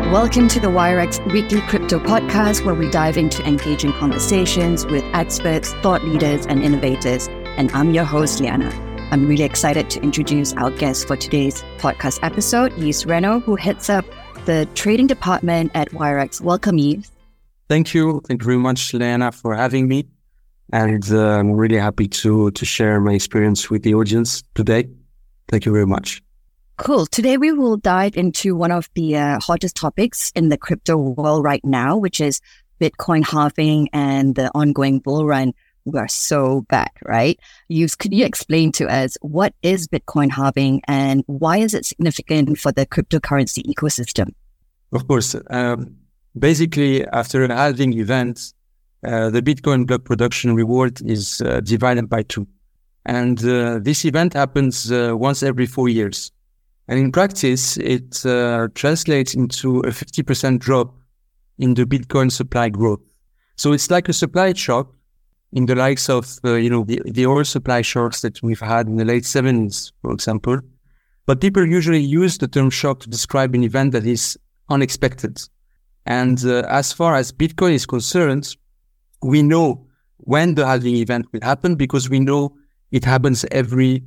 Welcome to the WireX Weekly Crypto Podcast, where we dive into engaging conversations with experts, thought leaders, and innovators. And I'm your host, Liana. I'm really excited to introduce our guest for today's podcast episode, Yves Renaud, who heads up the trading department at WireX. Welcome, Yves. Thank you. Thank you very much, Liana, for having me. And I'm really happy to share my experience with the audience today. Thank you very much. Cool. Today, we will dive into one of the hottest topics in the crypto world right now, which is Bitcoin halving and the ongoing bull run. We are so back, right? Yves, could you explain to us what is Bitcoin halving and why is it significant for the cryptocurrency ecosystem? Of course. Basically, after a halving event, the Bitcoin block production reward is divided by 2. And this event happens once every 4 years. And in practice, it translates into a 50% drop in the Bitcoin supply growth. So it's like a supply shock in the likes of, the oil supply shocks that we've had in the late 70s, for example. But people usually use the term shock to describe an event that is unexpected. And as far as Bitcoin is concerned, we know when the halving event will happen because we know it happens every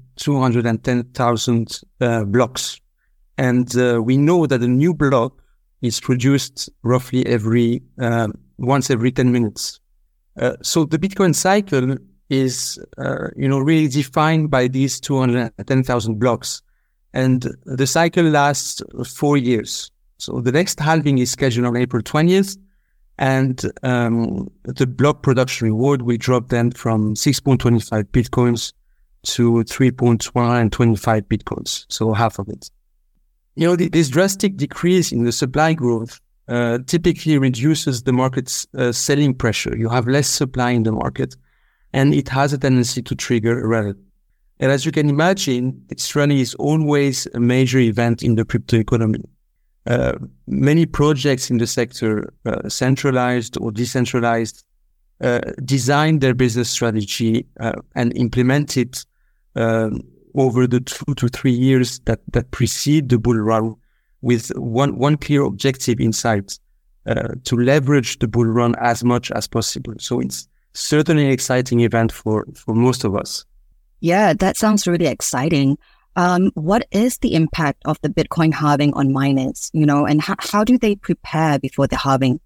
210,000 blocks. And we know that a new block is produced roughly once every 10 minutes. So the Bitcoin cycle is, really defined by these 210,000 blocks. And the cycle lasts 4 years. So the next halving is scheduled on April 20th. And the block production reward will drop then from 6.25 Bitcoins to 3.125 Bitcoins, so half of it. This drastic decrease in the supply growth typically reduces the market's selling pressure. You have less supply in the market, and it has a tendency to trigger a rally. And as you can imagine, its rally is always a major event in the crypto economy. Many projects in the sector, centralized or decentralized, design their business strategy and implement it over the 2 to 3 years that precede the bull run with one clear objective in sight, to leverage the bull run as much as possible. So it's certainly an exciting event for most of us. Yeah, that sounds really exciting. What is the impact of the Bitcoin halving on miners, and how do they prepare before the halving?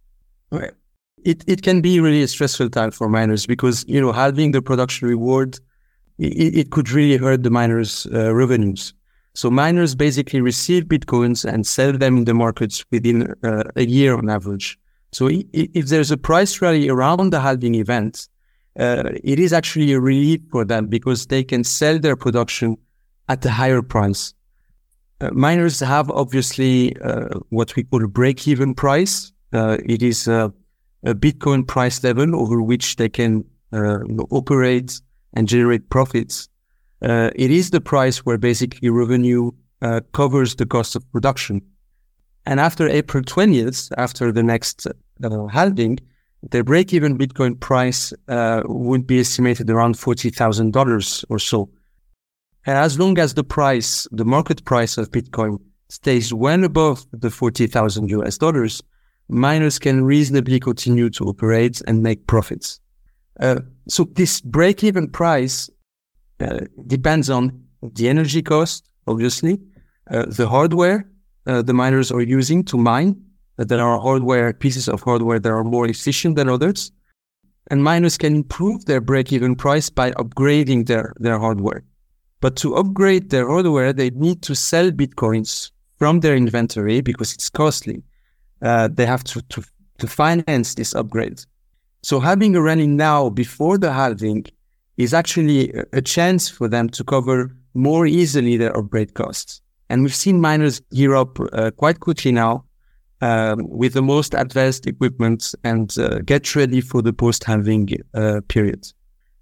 It can be really a stressful time for miners because, halving the production reward, it could really hurt the miners' revenues. So miners basically receive Bitcoins and sell them in the markets within a year on average. So if there's a price rally around the halving event, it is actually a relief for them because they can sell their production at a higher price. Miners have obviously what we call a break-even price. It is a Bitcoin price level over which they can operate and generate profits. It is the price where basically revenue covers the cost of production. And after April 20th, after the next halving, the break-even Bitcoin price would be estimated around $40,000 or so. And as long as the market price of Bitcoin stays well above the $40,000, miners can reasonably continue to operate and make profits. So this break-even price depends on the energy cost, obviously, the hardware the miners are using to mine. There are pieces of hardware that are more efficient than others. And miners can improve their break-even price by upgrading their hardware. But to upgrade their hardware, they need to sell Bitcoins from their inventory because it's costly. They have to finance this upgrade. So having a rally now before the halving is actually a chance for them to cover more easily their upgrade costs. And we've seen miners gear up quite quickly now with the most advanced equipment and get ready for the post-halving period.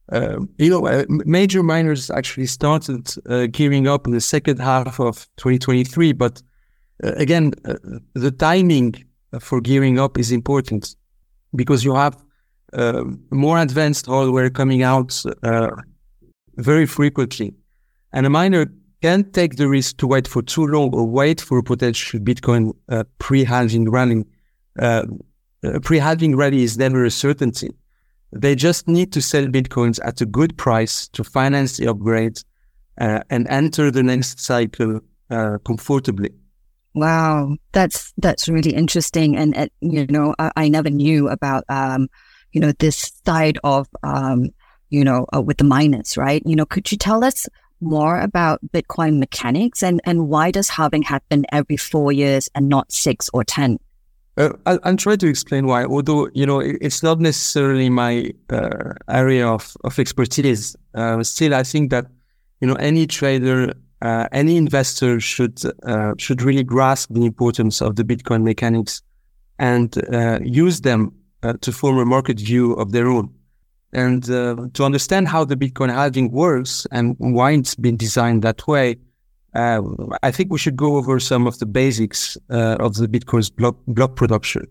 Major miners actually started gearing up in the second half of 2023, but again, the timing for gearing up is important because you have more advanced hardware coming out very frequently. And a miner can't take the risk to wait for too long or wait for a potential Bitcoin pre-halving rally. Pre-halving rally is never a certainty. They just need to sell Bitcoins at a good price to finance the upgrade and enter the next cycle comfortably. Wow, that's really interesting. And I never knew about this side of with the miners, right? Could you tell us more about Bitcoin mechanics and why does halving happen every 4 years and not 6 or 10? I'll try to explain why, although, it's not necessarily my area of expertise. Still, I think that, any trader, any investor should really grasp the importance of the Bitcoin mechanics and use them to form a market view of their own. And to understand how the Bitcoin halving works and why it's been designed that way, I think we should go over some of the basics of the Bitcoin's block production.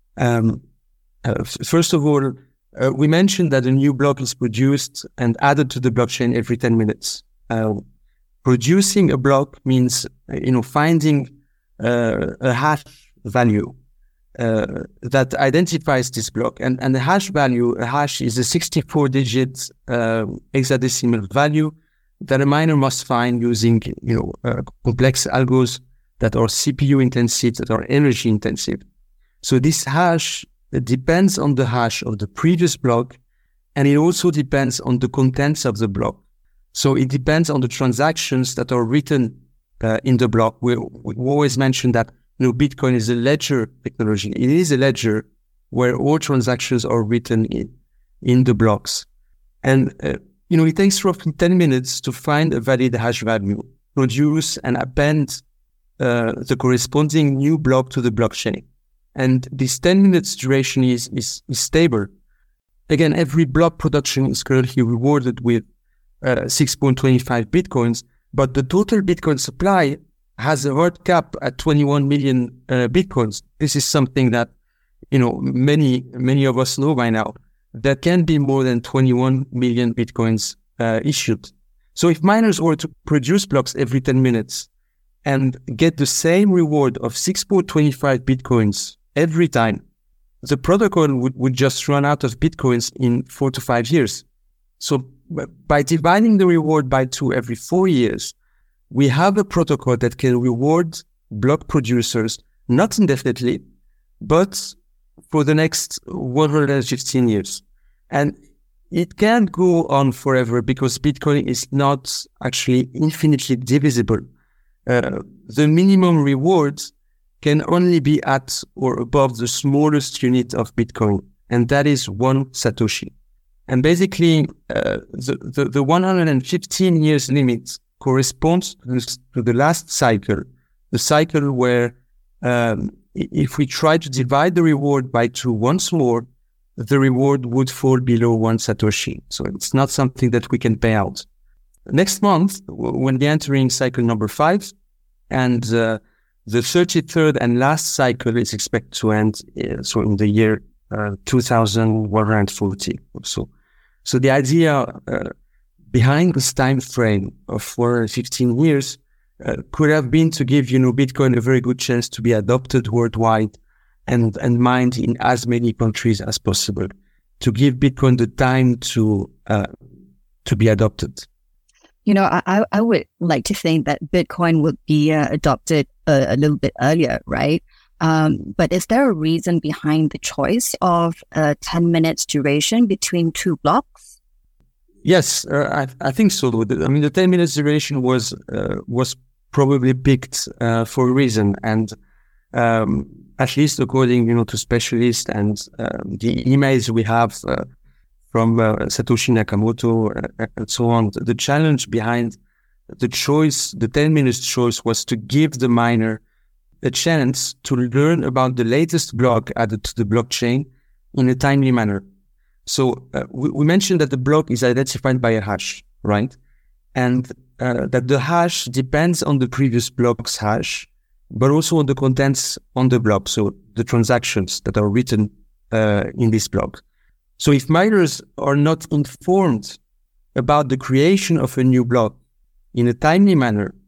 First of all, we mentioned that a new block is produced and added to the blockchain every 10 minutes. Producing a block means, finding a hash value that identifies this block. And the hash value, a hash is a 64-digit hexadecimal value that a miner must find using, complex algos that are CPU intensive, that are energy intensive. So this hash depends on the hash of the previous block, and it also depends on the contents of the block. So it depends on the transactions that are written in the block. We always mention that, Bitcoin is a ledger technology. It is a ledger where all transactions are written in the blocks. And it takes roughly 10 minutes to find a valid hash value, produce and append the corresponding new block to the blockchain. And this 10 minutes duration is stable. Again, every block production is currently rewarded with 6.25 Bitcoins, but the total Bitcoin supply has a hard cap at 21 million Bitcoins. This is something that, many of us know by now. There can be more than 21 million Bitcoins issued. So if miners were to produce blocks every 10 minutes and get the same reward of 6.25 Bitcoins every time, the protocol would just run out of Bitcoins in 4 to 5 years. So by dividing the reward by 2 every 4 years, we have a protocol that can reward block producers, not indefinitely, but for the next 115 years. And it can't go on forever because Bitcoin is not actually infinitely divisible. The minimum rewards can only be at or above the smallest unit of Bitcoin, and that is 1 Satoshi. And basically, the 115 years limit corresponds to the last cycle, the cycle where if we try to divide the reward by 2 once more, the reward would fall below 1 Satoshi. So it's not something that we can pay out. Next month, when we're entering cycle number 5, and the 33rd and last cycle is expected to end so in the year 2140 or so. So the idea behind this time frame of 415 years could have been to give, Bitcoin a very good chance to be adopted worldwide and mined in as many countries as possible, to give Bitcoin the time to be adopted. I would like to think that Bitcoin would be adopted a little bit earlier, right? But is there a reason behind the choice of 10 minutes duration between 2 blocks? Yes, I think so. The 10 minutes duration was probably picked for a reason, and at least according, to specialists and the emails we have from Satoshi Nakamoto and so on, the challenge behind the choice, the 10 minutes choice, was to give the miner a chance to learn about the latest block added to the blockchain in a timely manner. So we mentioned that the block is identified by a hash, right? And that the hash depends on the previous block's hash, but also on the contents on the block, so the transactions that are written in this block. So if miners are not informed about the creation of a new block in a timely manner,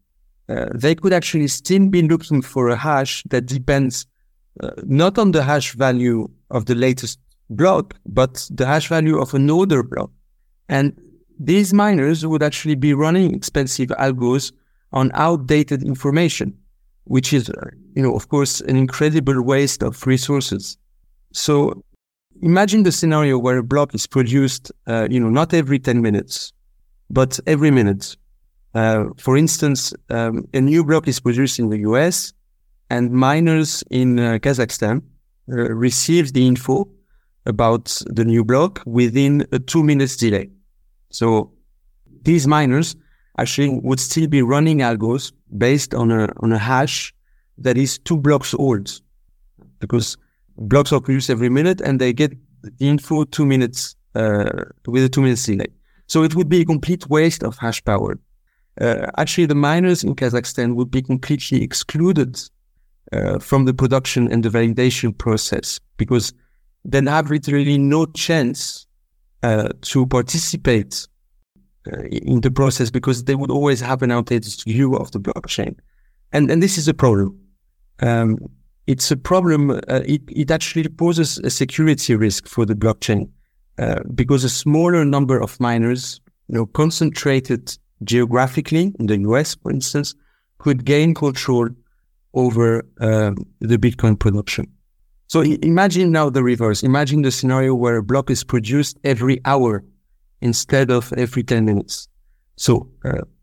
they could actually still be looking for a hash that depends not on the hash value of the latest block, but the hash value of an older block. And these miners would actually be running expensive algos on outdated information, which is, of course, an incredible waste of resources. So imagine the scenario where a block is produced, not every 10 minutes, but every minute. For instance, a new block is produced in the US, and miners in Kazakhstan receive the info about the new block within a 2 minutes delay. So these miners actually would still be running algos based on a hash that is 2 blocks old, because blocks are produced every minute and they get the info 2 minutes with a 2 minutes delay. So it would be a complete waste of hash power. Actually, the miners in Kazakhstan would be completely excluded from the production and the validation process, because they have literally no chance to participate in the process, because they would always have an outdated view of the blockchain. And this is a problem. It's a problem. It actually poses a security risk for the blockchain, because a smaller number of miners, concentrated geographically in the US, for instance, could gain control over the Bitcoin production. So imagine now the reverse. Imagine the scenario where a block is produced every hour instead of every 10 minutes. So,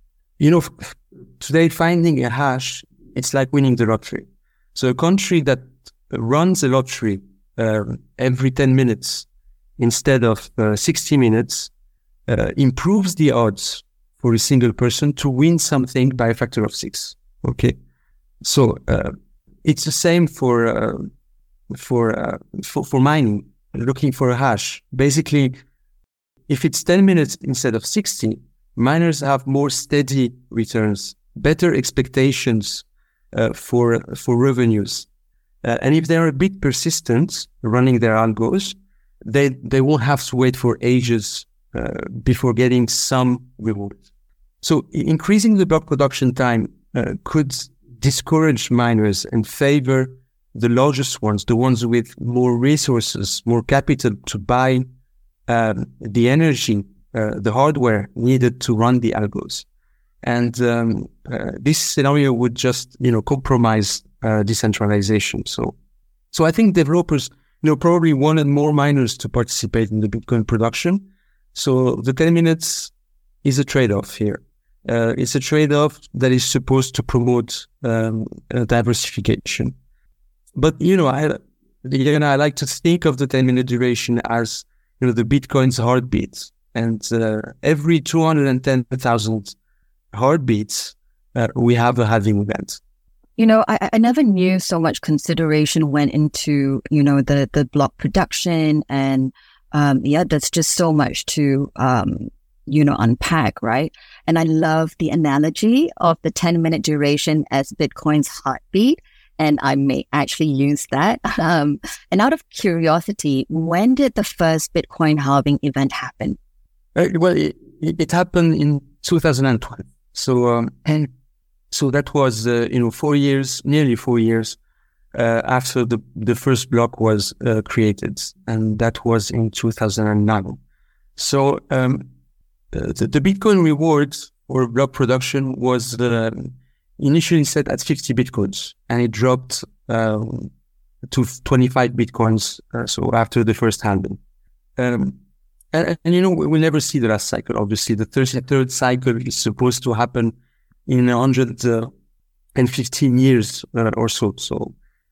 today finding a hash, it's like winning the lottery. So a country that runs a lottery every 10 minutes instead of 60 minutes improves the odds for a single person to win something by a factor of 6. Okay, so it's the same for mining, looking for a hash. Basically, if it's 10 minutes instead of 60, miners have more steady returns, better expectations for revenues, and if they are a bit persistent running their algos, they won't have to wait for ages before getting some reward. So increasing the block production time could discourage miners and favor the largest ones, the ones with more resources, more capital to buy the energy, the hardware needed to run the algos. And this scenario would just, compromise decentralization. So I think developers, probably wanted more miners to participate in the Bitcoin production. So the 10 minutes is a trade-off here. It's a trade-off that is supposed to promote diversification. But, I like to think of the 10-minute duration as, the Bitcoin's heartbeat. And every 210,000 heartbeats, we have a halving event. I never knew so much consideration went into, the block production, and there's just so much to, unpack, right? And I love the analogy of the 10-minute duration as Bitcoin's heartbeat, and I may actually use that. And out of curiosity, when did the first Bitcoin halving event happen? Well, it happened in 2012. So that was, nearly 4 years after the first block was created, and that was in 2009. So the Bitcoin reward for block production was initially set at 50 Bitcoins, and it dropped to 25 Bitcoins. So after the first halving. And we'll never see the last cycle. Obviously, the 33rd cycle is supposed to happen in 115 years or so. So,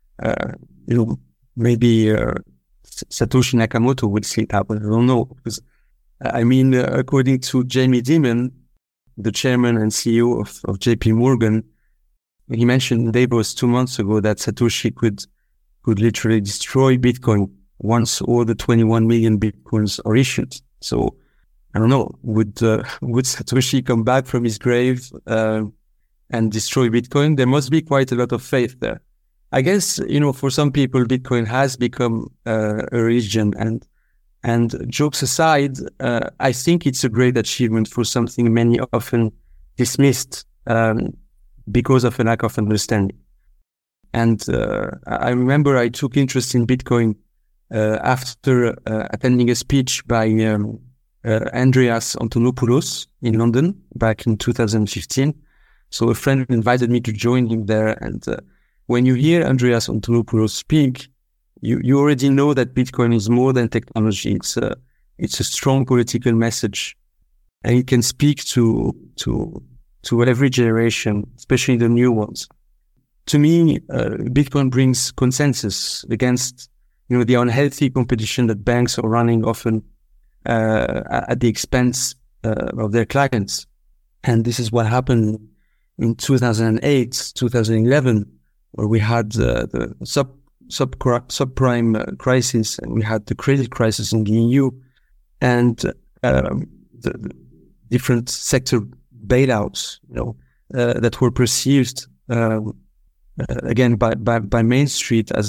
maybe Satoshi Nakamoto would see it happen. I don't know. Because, according to Jamie Dimon, the chairman and CEO of JP Morgan, he mentioned in Davos 2 months ago that Satoshi could literally destroy Bitcoin once all the 21 million Bitcoins are issued. So, I don't know, would Satoshi come back from his grave and destroy Bitcoin? There must be quite a lot of faith there. I guess, for some people, Bitcoin has become a religion. And jokes aside, I think it's a great achievement for something many often dismissed. because of a lack of understanding. And I remember I took interest in Bitcoin after attending a speech by Andreas Antonopoulos in London back in 2015. So a friend invited me to join him there. And when you hear Andreas Antonopoulos speak, you already know that Bitcoin is more than technology. It's a strong political message, and it can speak to every generation, especially the new ones. To me, Bitcoin brings consensus against, the unhealthy competition that banks are running often at the expense of their clients. And this is what happened in 2008, 2011, where we had the subprime crisis, and we had the credit crisis in the EU, and the different sector bailouts, that were perceived again by Main Street as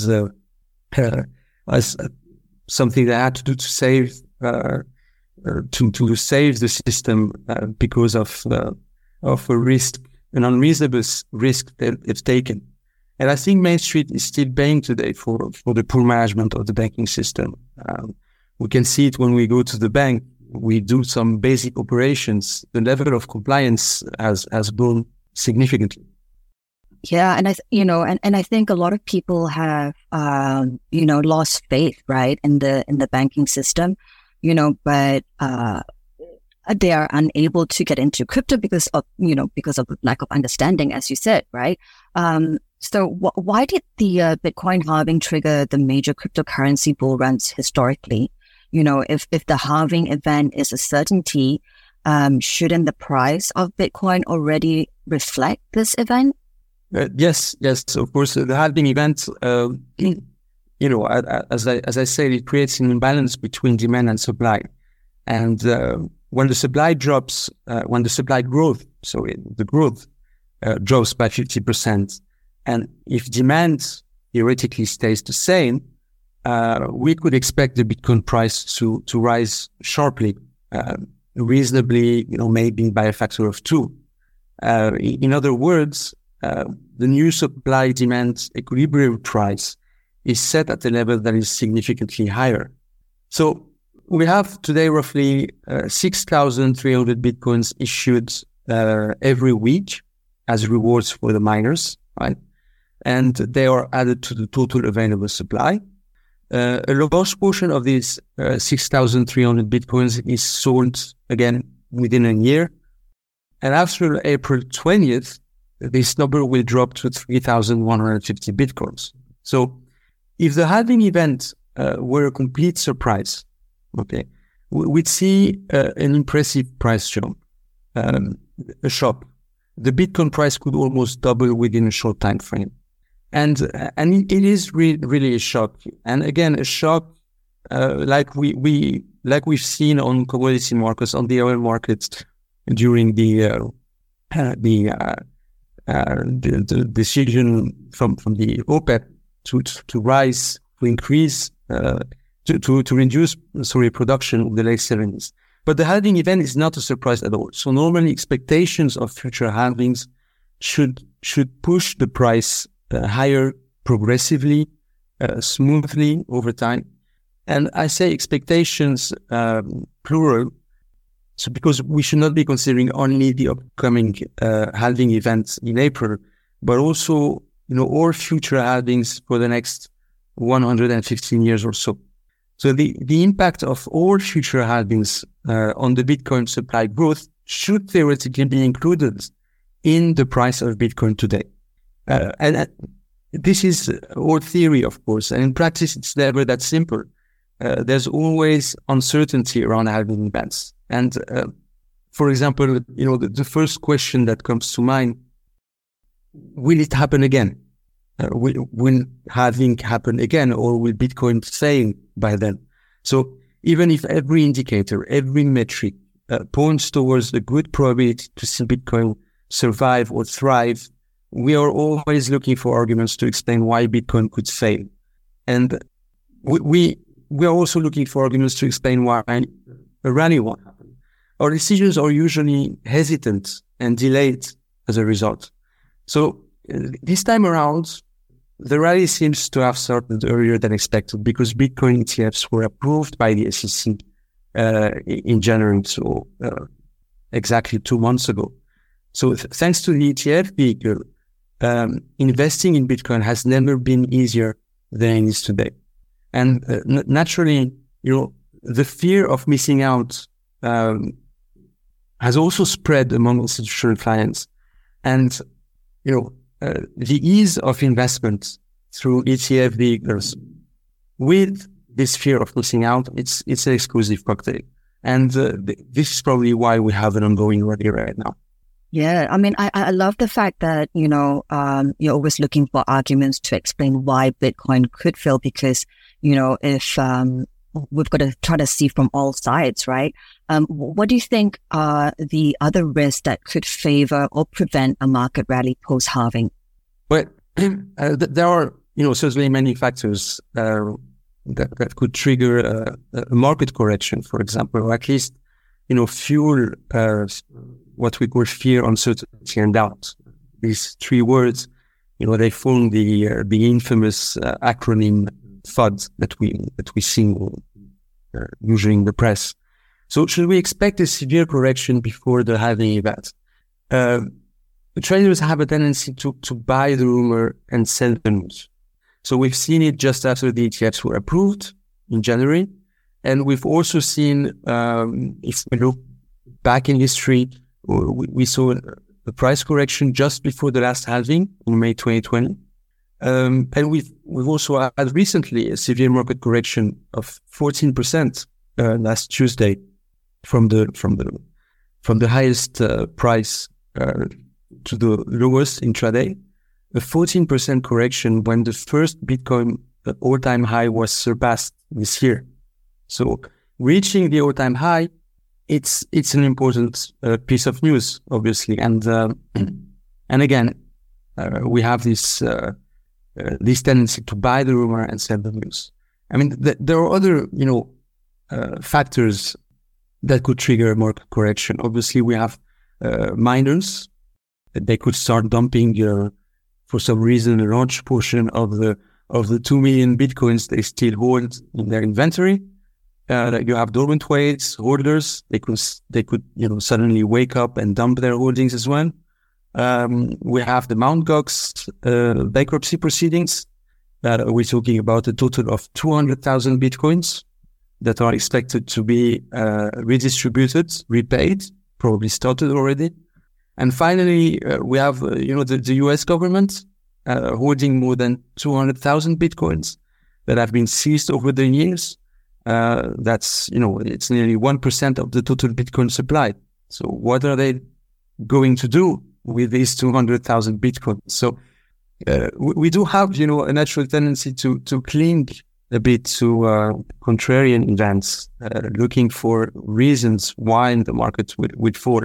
something they had to do to save to save the system because of a risk, an unreasonable risk that it's taken. And I think Main Street is still paying today for the poor management of the banking system. We can see it when we go to the bank. We do some basic operations. The level of compliance has grown significantly. Yeah, and I think a lot of people have lost faith, right, in the banking system, but they are unable to get into crypto because of lack of understanding, as you said, right? So why did the Bitcoin halving trigger the major cryptocurrency bull runs historically? If the halving event is a certainty, shouldn't the price of Bitcoin already reflect this event? Yes, of course. The halving event, as I said, it creates an imbalance between demand and supply. And when the supply drops, when the supply growth, the growth drops by 50%, and if demand theoretically stays the same, we could expect the Bitcoin price to rise sharply, reasonably, maybe by a factor of 2. In other words, the new supply-demand equilibrium price is set at a level that is significantly higher. So we have today roughly 6,300 Bitcoins issued every week as rewards for the miners, right? And they are added to the total available supply. A large portion of these 6,300 Bitcoins is sold again within a year. And after April 20th, this number will drop to 3,150 Bitcoins. So if the halving event were a complete surprise, we'd see an impressive price jump, a shock. The Bitcoin price could almost double within a short time frame. And it is really a shock. And again, a shock like we've seen on commodity markets, on the oil markets during the decision from the OPEC to rise, to increase, to reduce production in the late 70s. But the halving event is not a surprise at all. So normally expectations of future halvings should push the price higher progressively, smoothly over time. And I say expectations plural, so because we should not be considering only the upcoming halving events in April, but also all future halvings for the next 115 years or so. So the impact of all future halvings on the Bitcoin supply growth should theoretically be included in the price of Bitcoin today. And this is all theory, of course, and in practice, it's never that simple. There's always uncertainty around halving events. And for example, the first question that comes to mind, will it happen again? Will halving happen again, or will Bitcoin stay by then? So even if every indicator, every metric points towards a good probability to see Bitcoin survive or thrive, we are always looking for arguments to explain why Bitcoin could fail. And we are also looking for arguments to explain why a rally won't happen. Our decisions are usually hesitant and delayed as a result. So this time around, the rally seems to have started earlier than expected because Bitcoin ETFs were approved by the SEC in January, so exactly 2 months ago. So thanks to the ETF vehicle, investing in Bitcoin has never been easier than it is today. And naturally, the fear of missing out has also spread among institutional clients. And, the ease of investment through ETF vehicles with this fear of missing out, it's an exclusive cocktail. And this is probably why we have an ongoing rally right now. Yeah, I mean, I love the fact that, you're always looking for arguments to explain why Bitcoin could fail because, if we've got to try to see from all sides, right? What do you think are the other risks that could favor or prevent a market rally post-halving? Well, there are, certainly many factors that could trigger a market correction, for example, or at least, fuel what we call fear, uncertainty, and doubt. These three words, they form the infamous acronym FUD that we see usually in the press. So, should we expect a severe correction before the halving event? Traders have a tendency to buy the rumor and sell the news. So we've seen it just after the ETFs were approved in January, and we've also seen, if we look back in history, we saw a price correction just before the last halving in May 2020. And we've also had recently a severe market correction of 14% last Tuesday from the highest price to the lowest intraday. A 14% correction when the first Bitcoin all-time high was surpassed this year. So reaching the all-time high, it's an important piece of news, obviously, and again, we have this tendency to buy the rumor and sell the news. I mean, there are other factors that could trigger a market correction. Obviously, we have miners. They could start dumping for some reason a large portion of the 2 million Bitcoins they still hold in their inventory. You have dormant holders. They could suddenly wake up and dump their holdings as well. We have the Mt. Gox bankruptcy proceedings. We're talking about a total of 200,000 Bitcoins that are expected to be redistributed, repaid, probably started already. And finally, we have the US government holding more than 200,000 Bitcoins that have been seized over the years. That's, it's nearly 1% of the total Bitcoin supply. So what are they going to do with these 200,000 Bitcoins? So we do have, a natural tendency to cling a bit to contrarian events, looking for reasons why the market would fall.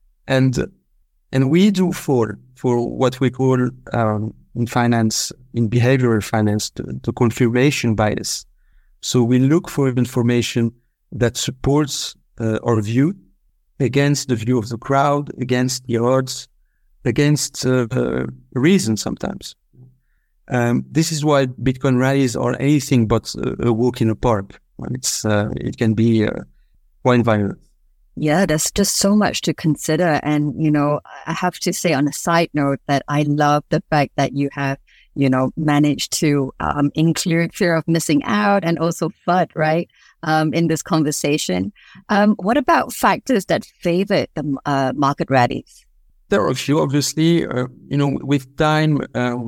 And we do fall for what we call in finance, in behavioral finance, the confirmation bias. So we look for information that supports our view against the view of the crowd, against the odds, against reason sometimes. This is why Bitcoin rallies are anything but a walk in a park. It can be quite violent. Yeah, there's just so much to consider. And, I have to say on a side note that I love the fact that you have, managed to include fear of missing out and also FUD, right, in this conversation. What about factors that favor the market rallies? There are a few, obviously. With time,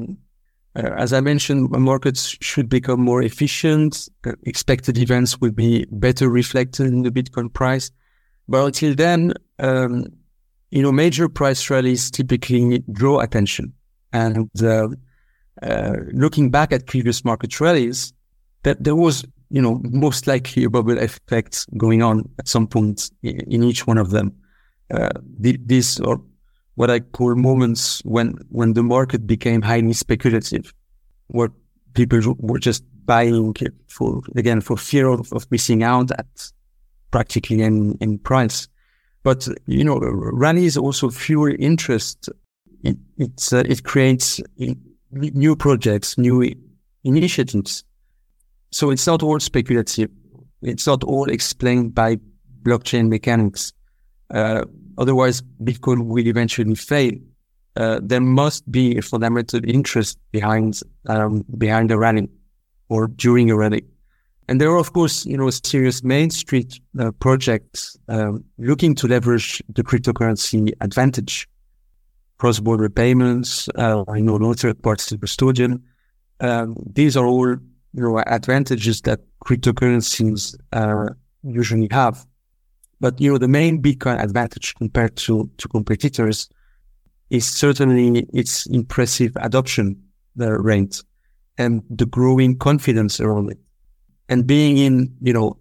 as I mentioned, markets should become more efficient. Expected events will be better reflected in the Bitcoin price. But until then, major price rallies typically draw attention. And looking back at previous market rallies, that there was, most likely a bubble effect going on at some point in each one of them. These are what I call moments when the market became highly speculative, where people were just buying for fear of missing out at practically in price. But, rallies also fuel interest it creates new projects, new initiatives. So it's not all speculative. It's not all explained by blockchain mechanics. Otherwise, Bitcoin will eventually fail. There must be a fundamental interest behind the rally or during a rally. And there are, of course, serious Main Street projects looking to leverage the cryptocurrency advantage. Cross-border payments, no third-party custodian. These are all, advantages that cryptocurrencies usually have. But, the main Bitcoin advantage compared to competitors is certainly its impressive adoption rate and the growing confidence around it. And being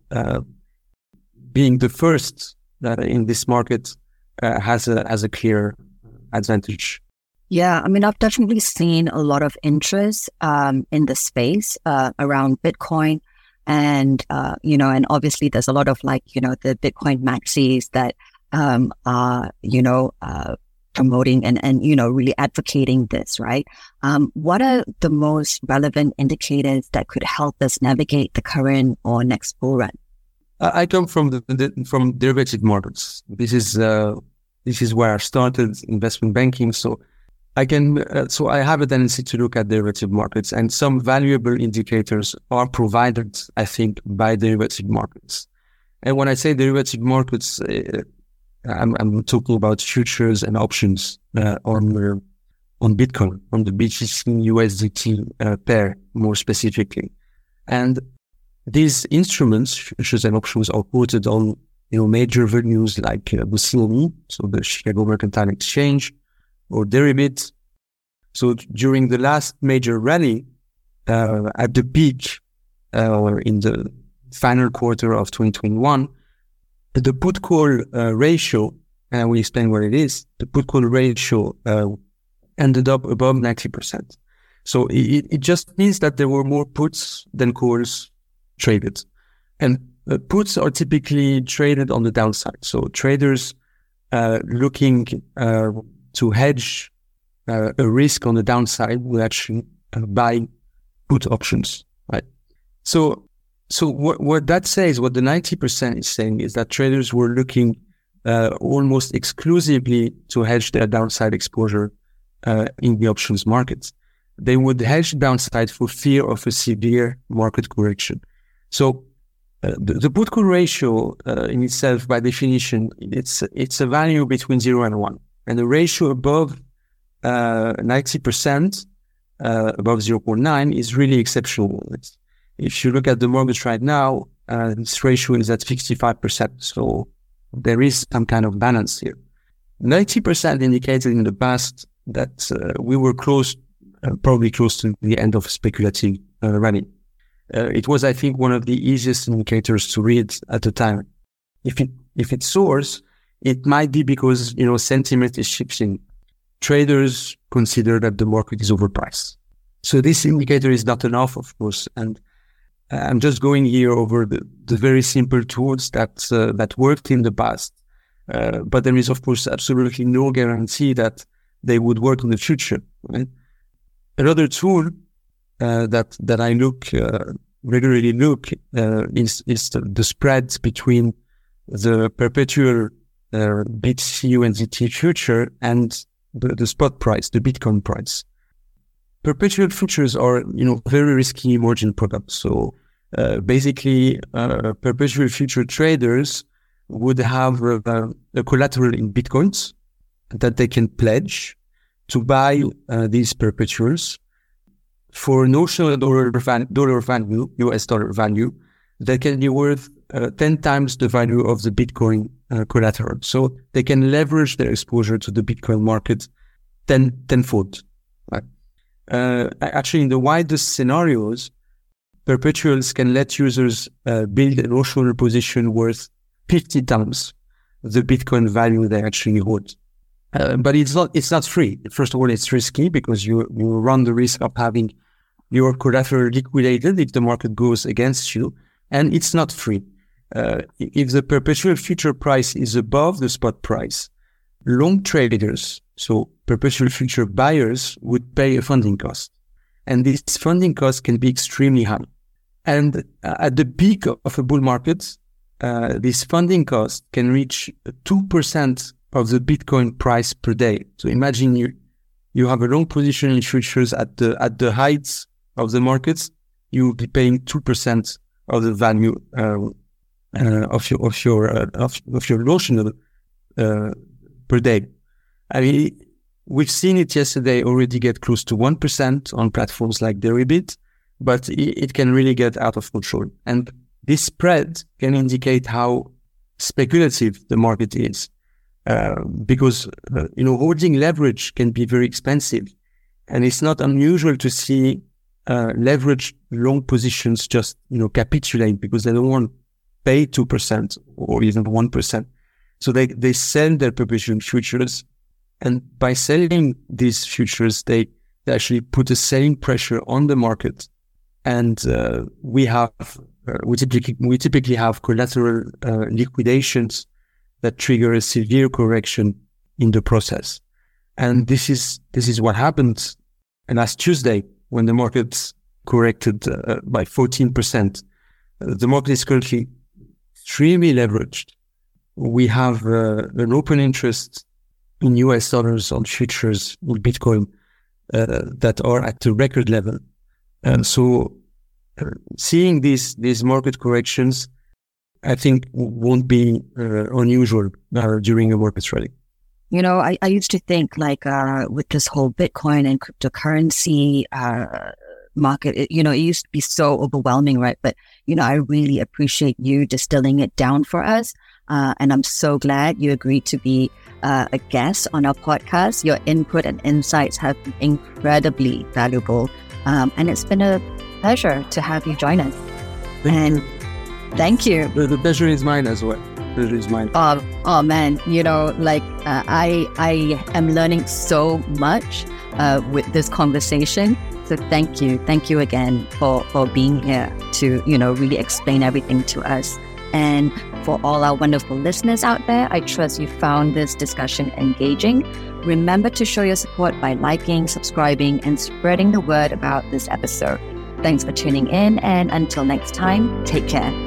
the first in this market has a clear advantage. Yeah, I mean, I've definitely seen a lot of interest in the space around Bitcoin. And, and obviously there's a lot of the Bitcoin maxis that are, promoting and really advocating this, right? What are the most relevant indicators that could help us navigate the current or next bull run? I come from from derivative markets. This is where I started investment banking. So I have a tendency to look at derivative markets, and some valuable indicators are provided, I think, by derivative markets. And when I say derivative markets, I'm talking about futures and options on Bitcoin, on the BTC USDT pair more specifically. And these instruments, futures and options, are quoted on major venues like the CME, so the Chicago Mercantile Exchange, or Deribit. So during the last major rally, at the peak in the final quarter of 2021, the put-call ratio, and I will explain what it is, the put-call ratio ended up above 90%. So it just means that there were more puts than calls traded. And puts are typically traded on the downside. So traders looking to hedge a risk on the downside will actually buy put options, right? So what that says, what the 90% is saying, is that traders were looking almost exclusively to hedge their downside exposure in the options markets. They would hedge downside for fear of a severe market correction. So the put-call ratio in itself, by definition, it's a value between 0 and 1. And the ratio above 90%, above 0.9, is really exceptional. If you look at the mortgage right now, this ratio is at 65%. So there is some kind of balance here. 90% indicated in the past that we were probably close to the end of speculative rally. It was, I think, one of the easiest indicators to read at the time. If it soars, it might be because, sentiment is shifting. Traders consider that the market is overpriced. So this indicator is not enough, of course. And I'm just going here over the very simple tools that worked in the past. But there is, of course, absolutely no guarantee that they would work in the future. Right? Another tool that I regularly look is the spread between the perpetual BTC USDT future and the spot price, the Bitcoin price. Perpetual futures are, very risky margin products. So basically, perpetual future traders would have a collateral in Bitcoins that they can pledge to buy these perpetuals for notional dollar value, US dollar value, that can be worth 10 times the value of the Bitcoin collateral. So they can leverage their exposure to the Bitcoin market tenfold. Right? Actually, in the widest scenarios, perpetuals can let users build a notional position worth 50 times the Bitcoin value they actually hold. But it's not free. First of all, it's risky because you run the risk of having your collateral liquidated if the market goes against you, and it's not free. If the perpetual future price is above the spot price, long traders, so perpetual future buyers, would pay a funding cost. And this funding cost can be extremely high. And at the peak of a bull market, this funding cost can reach 2% of the Bitcoin price per day. So imagine you have a long position in futures at the heights of the markets, you will be paying 2% of the value of your notional per day. I mean, we've seen it yesterday already get close to 1% on platforms like Deribit, but it can really get out of control. And this spread can indicate how speculative the market is, because holding leverage can be very expensive, and it's not unusual to see leveraged long positions just capitulate because they don't want to pay 2% or even 1%. So they sell their perpetual futures, and by selling these futures, they actually put a selling pressure on the market. And we typically have collateral liquidations that trigger a severe correction in the process. And this is what happened last Tuesday when the market corrected by 14%. The market is currently extremely leveraged. We have an open interest in US dollars on futures with Bitcoin that are at a record level. And so seeing these market corrections, I think won't be unusual during a market rally. I used to think with this whole Bitcoin and cryptocurrency market, it used to be so overwhelming, right? But, I really appreciate you distilling it down for us. And I'm so glad you agreed to be a guest on our podcast. Your input and insights have been incredibly valuable. And it's been a pleasure to have you join us. Thank you. The pleasure is mine as well. Pleasure is mine. Oh man, I am learning so much with this conversation. So thank you again for being here to really explain everything to us. And for all our wonderful listeners out there, I trust you found this discussion engaging. Remember to show your support by liking, subscribing, and spreading the word about this episode. Thanks for tuning in, and until next time, take care.